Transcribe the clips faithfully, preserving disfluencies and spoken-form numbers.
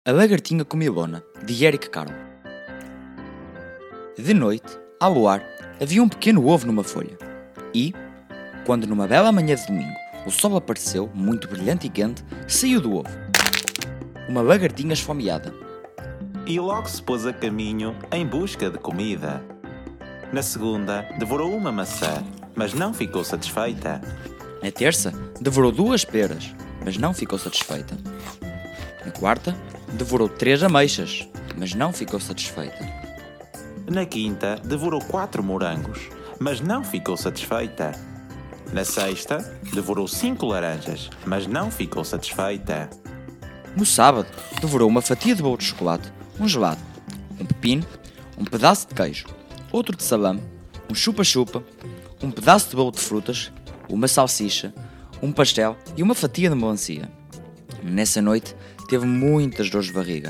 A Lagartinha Comilona, de Eric Carle. De noite, ao luar, havia um pequeno ovo numa folha. E, quando numa bela manhã de domingo o sol apareceu, muito brilhante e quente, saiu do ovo uma lagartinha esfomeada. E logo se pôs a caminho em busca de comida. Na segunda, devorou uma maçã, mas não ficou satisfeita. Na terça, devorou duas peras, mas não ficou satisfeita. Na quarta, devorou três ameixas, mas não ficou satisfeita. Na quinta, devorou quatro morangos, mas não ficou satisfeita. Na sexta, devorou cinco laranjas, mas não ficou satisfeita. No sábado, devorou uma fatia de bolo de chocolate, um gelado, um pepino, um pedaço de queijo, outro de salame, um chupa-chupa, um pedaço de bolo de frutas, uma salsicha, um pastel e uma fatia de melancia. Nessa noite, teve muitas dores de barriga.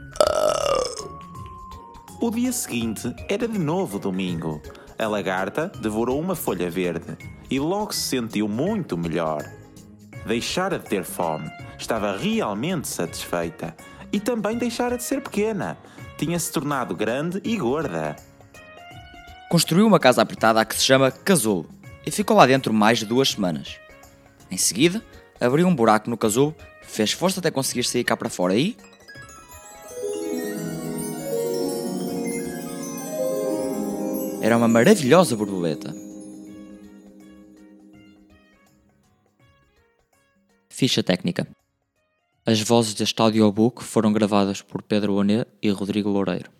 O dia seguinte era de novo domingo. A lagarta devorou uma folha verde e logo se sentiu muito melhor. Deixara de ter fome, estava realmente satisfeita. E também deixara de ser pequena, tinha-se tornado grande e gorda. Construiu uma casa apertada a que se chama casulo e ficou lá dentro mais de duas semanas. Em seguida, abriu um buraco no casulo, fez força até conseguir sair cá para fora e... Era uma maravilhosa borboleta. Ficha técnica. As vozes deste audiobook foram gravadas por Pedro Onet e Rodrigo Loureiro.